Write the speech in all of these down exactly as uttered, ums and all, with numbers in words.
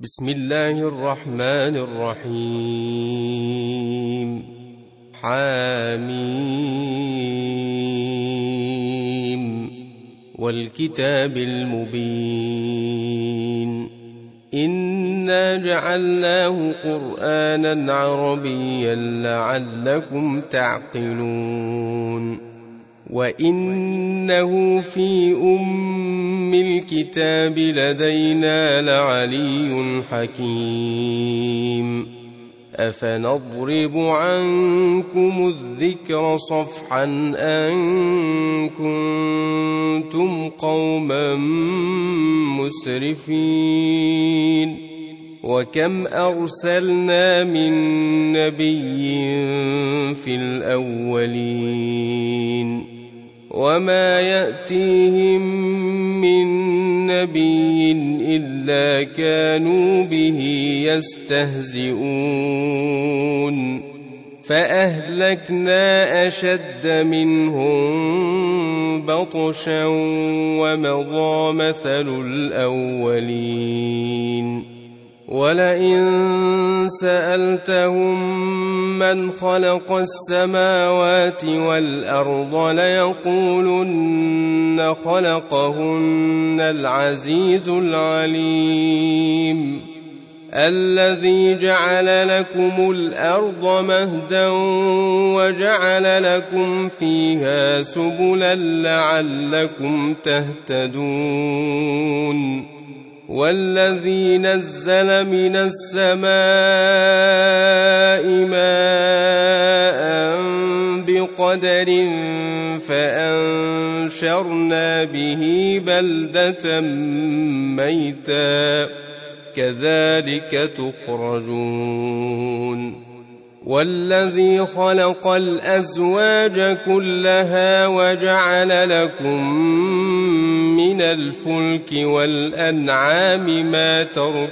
بسم الله الرحمن الرحيم. حاميم والكتاب المبين. إنا جعلناه قرآنا عربيا لعلكم تعقلون. وإنه في أم الكتاب لدينا لعلي حكيم. أفنضرب عنكم الذكر صفحا أن كنتم قوما مسرفين. وكم أرسلنا من نبي في الأولين وما يأتيهم من نبي إلا كانوا به يستهزئون. فأهلكنا أشد منهم بطشا ومضى مثل الأولين. ولئن سألتهم من خلق السماوات والأرض ليقولن خلقهن العزيز العليم. الذي جعل لكم الأرض مهدا وجعل لكم فيها سبلا لعلكم تهتدون. والذي نزل من السماء ماء بقدر فأنشرنا به بلدة ميتا كذلك تخرجون. والذي خلق الأزواج كلها وجعل لكم من الفلك والأنعام ما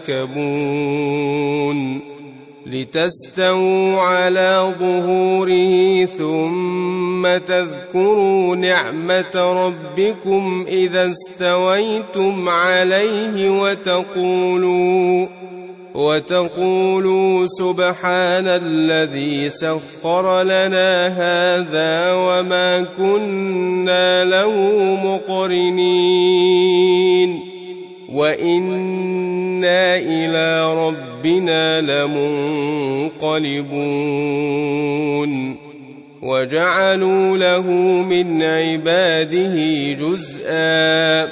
تركبون لتستووا على ظهوره ثم تذكروا نعمة ربكم إذا استويتم عليه وتقولوا وتقولوا سبحان الذي سخر لنا هذا وما كنا له مقرنين وإنا إلى ربنا لمنقلبون. وجعلوا له من عباده جزءا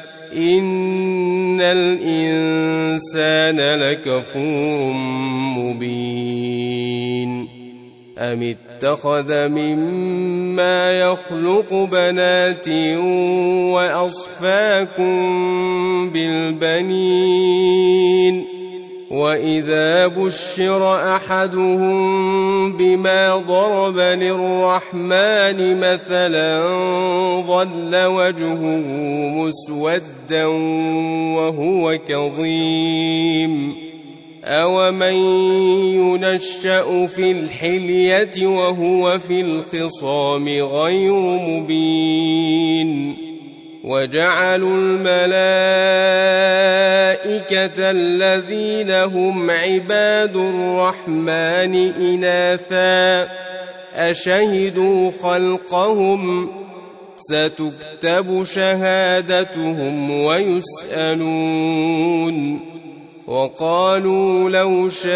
إن الإنسان لكفور مبين. أم اتخذ مما يخلق بنات وأصفاكم بالبنين. وإذا بشر أحدهم بما ضرب للرحمن مثلا ظل وجهه مسودا وهو كظيم. أومن ينشأ في الحلية وهو في الخصام غير مبين. وجعلوا الملائكة الذين هم عباد الرحمن إناثا أشهدوا خلقهم ستكتب شهادتهم ويسألون. وقالوا لو شاء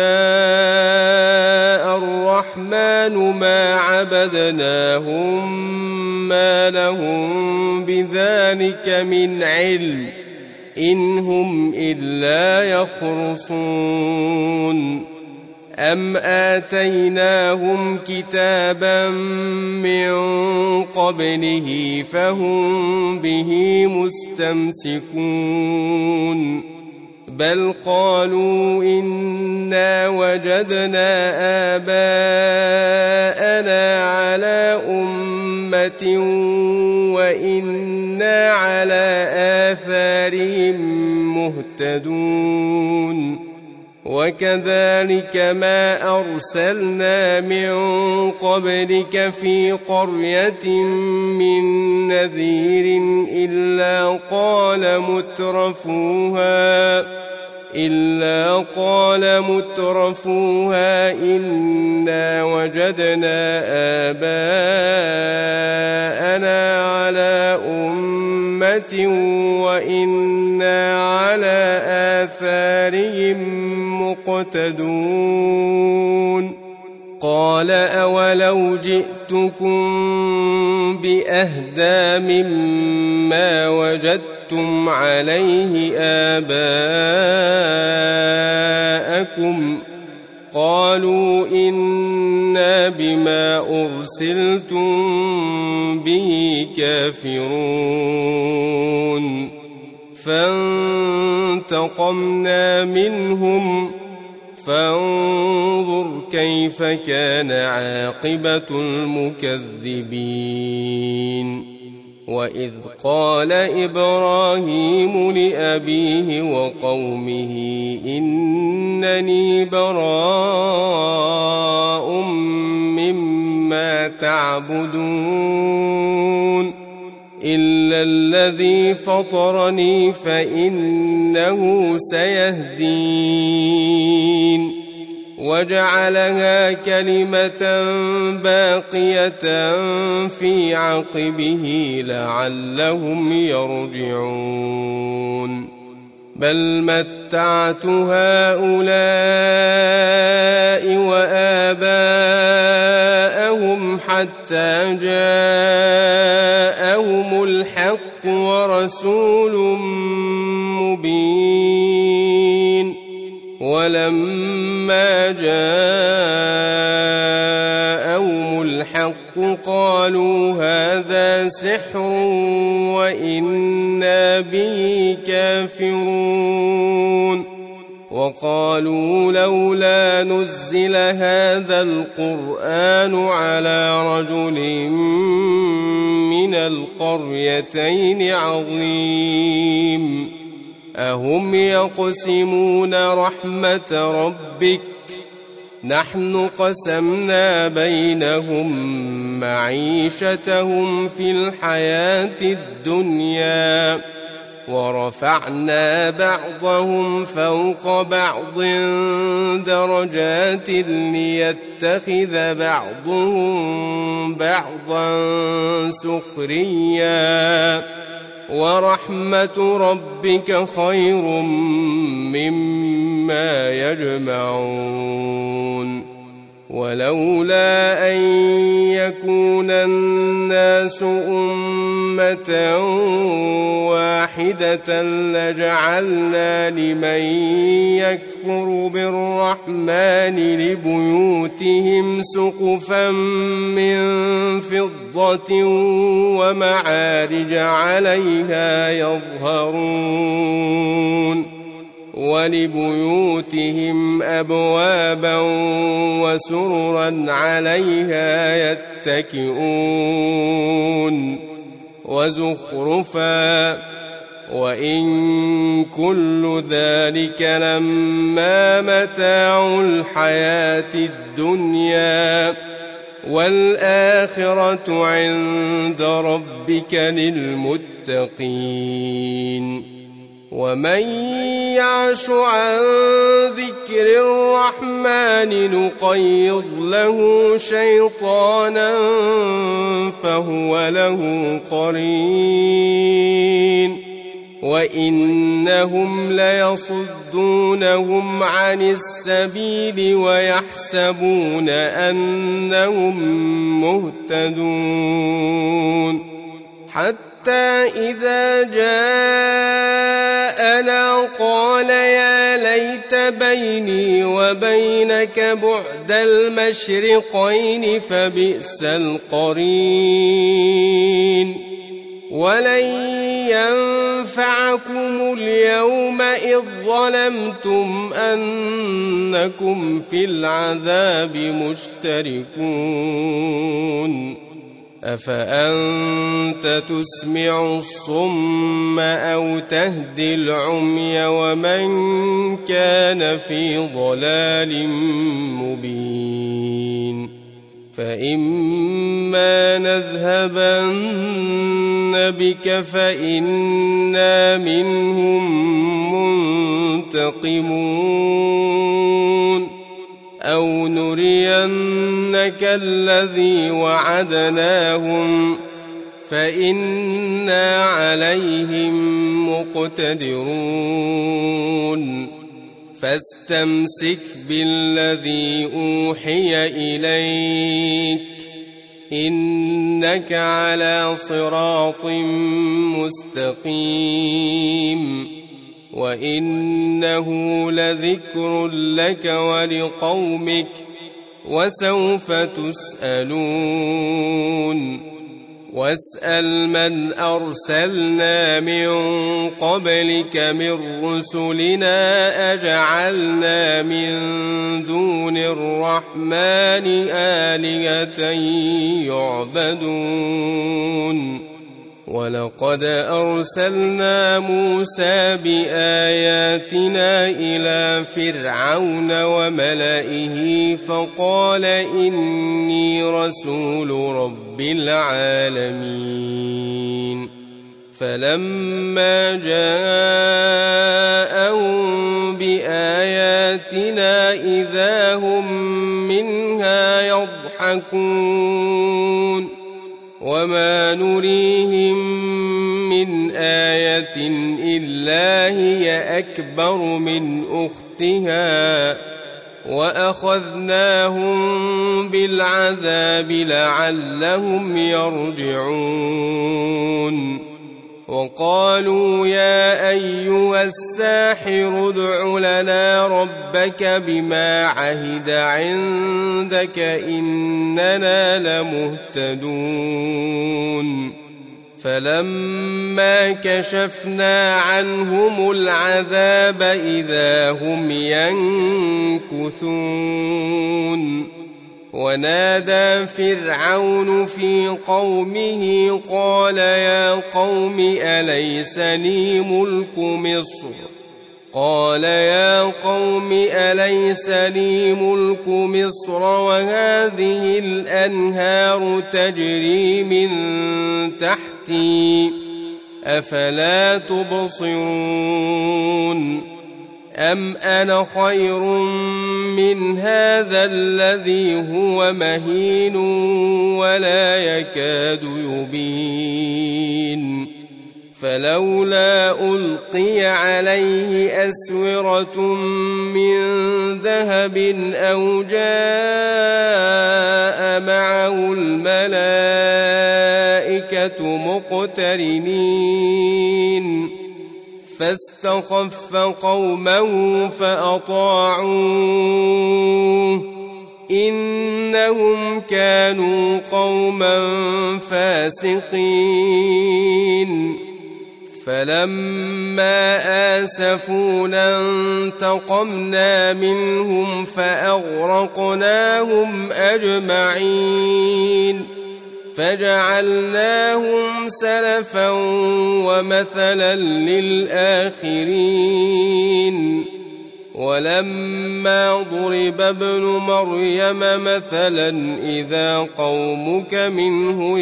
الرحمن ما عبدناهم ما لهم بذلك من علم إن هم إلا يخرصون. أم آتيناهم كتابا من قبله فهم به مستمسكون. بل قالوا إنا وجدنا آباءنا على أمة وإنا على آثارهم مهتدون. وكذلك ما أرسلنا من قبلك في قرية من نذير إلا قال مترفوها إلا قال مترفوها إنا وجدنا آباءنا على أمة وإنا على آثارهم مقتدون قال أولو جئتكم بأهدى مما وجدتم عليه آباءكم قالوا إنا بما أرسلتم به كافرون فانتقمنا منهم فانظر كيف كان عاقبة المكذبين وإذ قال إبراهيم لأبيه وقومه إنني براء مما تعبدون إلا الذي فطرني فإنه سيهدين وجعلها كلمة باقية في عقبه لعلهم يرجعون بل متعت هؤلاء وآباءهم حتى جاءهم الحق ورسول مبين ولما جاءهم الحق قالوا هذا سحر وإنا به كافرون وقالوا لولا نزل هذا القرآن على رجل من القريتين عظيم أهم يقسمون رحمة ربك نحن قسمنا بينهم معيشتهم في الحياة الدنيا ورفعنا بعضهم فوق بعض درجات ليتخذ بعضهم بعضا سخريا ورحمة ربك خير مما يجمعون ولولا أن يكون الناس أمة واحدة لجعلنا لمن يكفر بالرحمن لبيوتهم سقفا من فضة ومعارج عليها يظهرون ولبيوتهم أبوابا وسررا عليها يتكئون وزخرفا وإن كل ذلك لما متاع الحياة الدنيا والآخرة عند ربك للمتقين ومن يعش عن ذكر الرحمن نقيض له شيطانا فهو له قرين وإنهم ليصدونهم عن السبيل ويحسبون أنهم مهتدون حتى إذا جاءنا قال يا ليت بيني وبينك بعد المشرقين فبئس القرين ولن ينفعكم اليوم إذ ظلمتم أنكم في العذاب مشتركون أفأنت تسمع الصم أو تهدي العمي ومن كان في ضلال مبين فإما نذهبن بك فإنا منهم منتقمون أو نرينك الذي وعدناهم فإنا عليهم مقتدرون فاستمسك بالذي أوحي إليك إنك على صراط مستقيم وإنه لذكر لك ولقومك وسوف تسألون واسأل من أرسلنا من قبلك من رسلنا أجعلنا من دون الرحمن آلهة يعبدون ولقد أرسلنا موسى بآياتنا إلى فرعون وملئه فقال إني رسول رب العالمين فلما جاءهم بآياتنا إذا هم منها يضحكون وما نريهم من آية إلا هي أكبر من أختها وأخذناهم بالعذاب لعلهم يرجعون وقالوا يا أيها الساحر ادع لنا ربك بما عهد عندك إننا لمهتدون فلما كشفنا عنهم العذاب إذا هم ينكثون ونادى فرعون في قومه قال يا قوم أليس لي ملك مصر قال يا قوم أليس لي ملك مصر وهذه الأنهار تجري من تحتي أفلا تبصرون أم أنا خير من هذا الذي هو مهين ولا يكاد يبين فلولا ألقي عليه أسورة من ذهب أو جاء معه الملائكة مقترنين فاستخف قومه فأطاعوه إنهم كانوا قوما فاسقين فلما آسفونا انتقمنا منهم فأغرقناهم أجمعين فجعلناهم سلفا ومثلا للآخرين ولما ضرب ابن مريم مثلا إذا قومك منه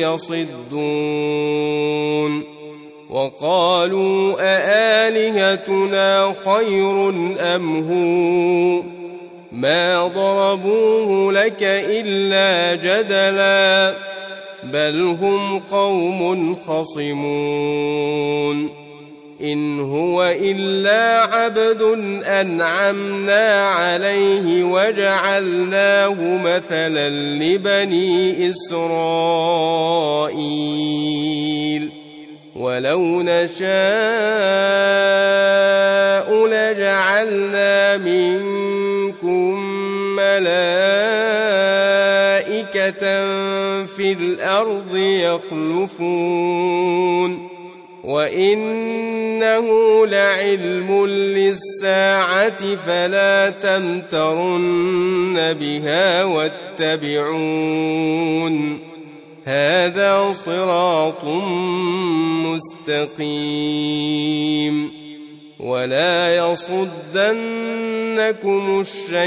يصدون وقالوا أآلهتنا خير أم هو ما ضربوه لك إلا جدلا بل هم قوم خصمون إن هو إلا عبد أنعمنا عليه وجعلناه مثلا لبني إسرائيل ولو نشاء لجعلنا منكم ملائكة في الأرض يخلفون وإنه لعلم للساعة فلا تمترن بها واتبعون هذا صراط مستقيم ولا يصدنكم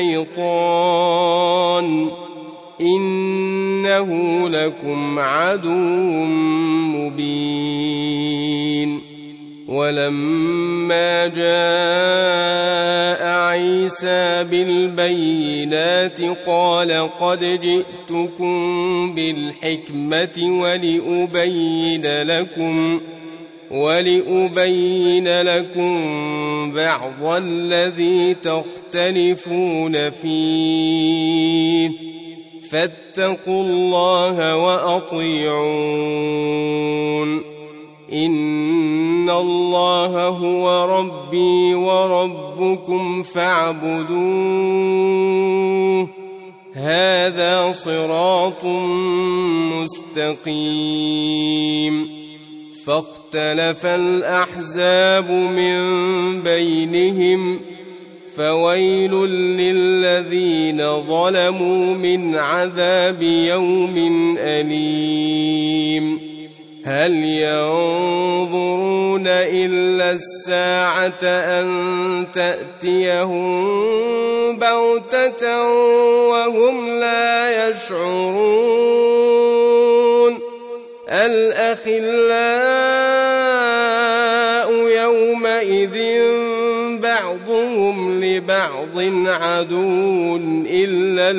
الشيطان إنه لكم عدو مبين ولما جاء عيسى بالبينات قال قد جئتكم بالحكمة ولأبين لكم ولأبين لكم بعض الذي تختلفون فيه فاتقوا الله وأطيعون إن الله هو ربي وربكم فاعبدوه هذا صراط مستقيم فاختلف الأحزاب من بينهم فويل للذين ظلموا من عذاب يوم أليم هل ينظرون إلا الساعة أن تأتيهم بغتة وهم لا يشعرون الأخلاء يومئذ بعضهم لبعض عدو إلا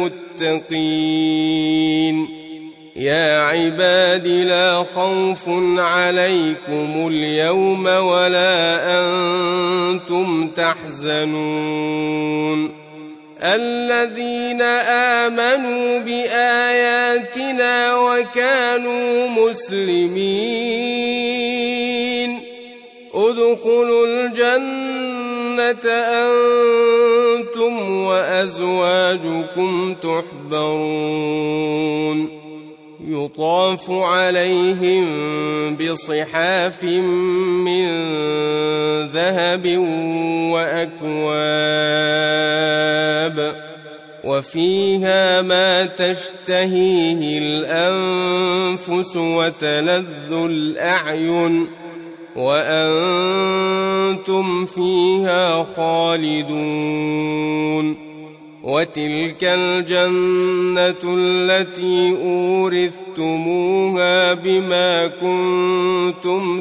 المتقين يا عباد لا خوف عليكم اليوم ولا أنتم تحزنون الذين آمنوا بآياتنا وكانوا مسلمين ادخلوا الجنة أنتم وأزواجكم تحبرون يطاف عليهم بصحاف من ذهب وأكواب وفيها ما تشتهيه الأنفس وتلذ الأعين وأنتم فيها خالدون وتلك الجنة التي أورثتموها بما كنتم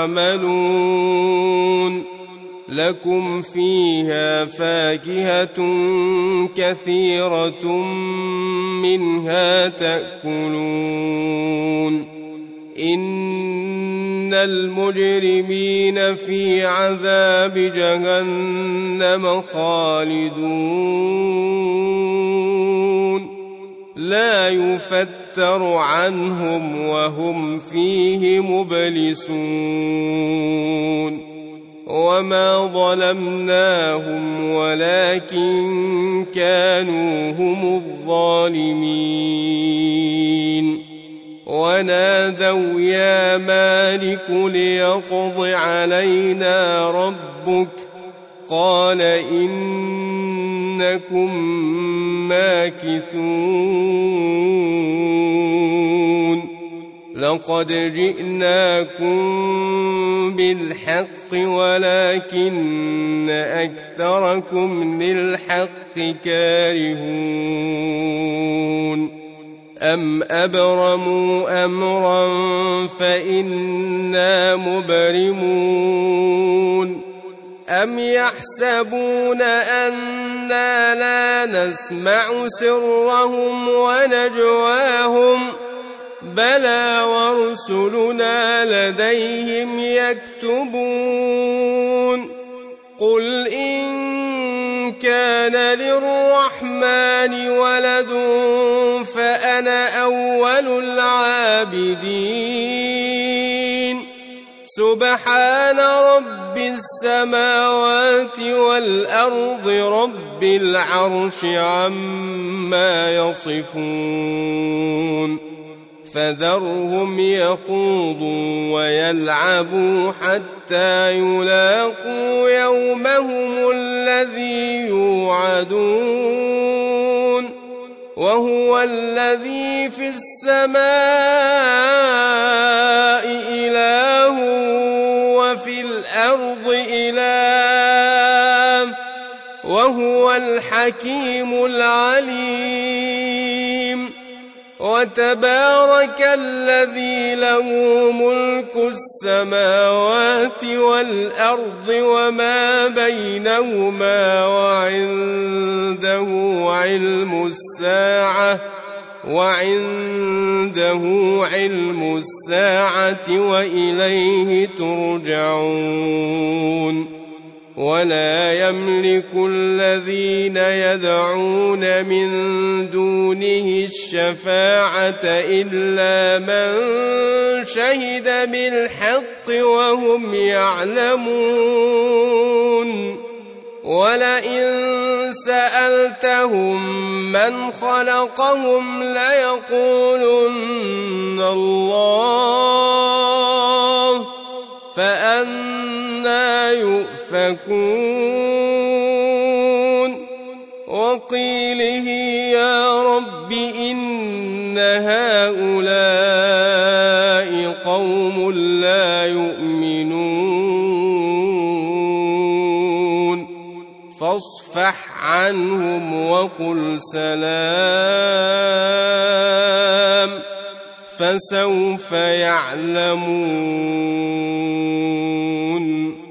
تعملون لكم فيها فاكهة كثيرة منها تأكلون إن المجرمين في عذاب جهنم خالدون لا يفتر عنهم وهم فيه مبلسون وما ظلمناهم ولكن كانوا هم الظالمين ونادوا يا مالك ليقض علينا ربك قال إنكم ماكثون لقد جئناكم بالحق ولكن أكثركم للحق كارهون أم أبرموا أمرا فإنا مبرمون أم يحسبون أنا لا نسمع سرهم ونجواهم بلى ورسلنا لديهم يكتبون قل إن كان للرحمن ولد فأنا أول العابدين سبحان رب السماوات والأرض رب العرش عما يصفون فذرهم يخوضوا ويلعبوا حتى يلاقوا يومهم الذي يوعدون وهو الذي في السماء إله وفي الأرض إله وهو الحكيم العليم وتبارك الذي له ملك السماوات والأرض وما بينهما وعنده علم الساعة وعنده علم الساعة وإليه ترجعون ولا يملك الذين يدعون من دونه الشفاعة إلا من شهد بالحق وهم يعلمون ولئن سألتهم من خلقهم ليقولن الله فأنى يؤفكون وقيله يا رب إن هؤلاء قوم لا يؤمنون فاصفح عنهم وقل سلام فسوف يعلمون.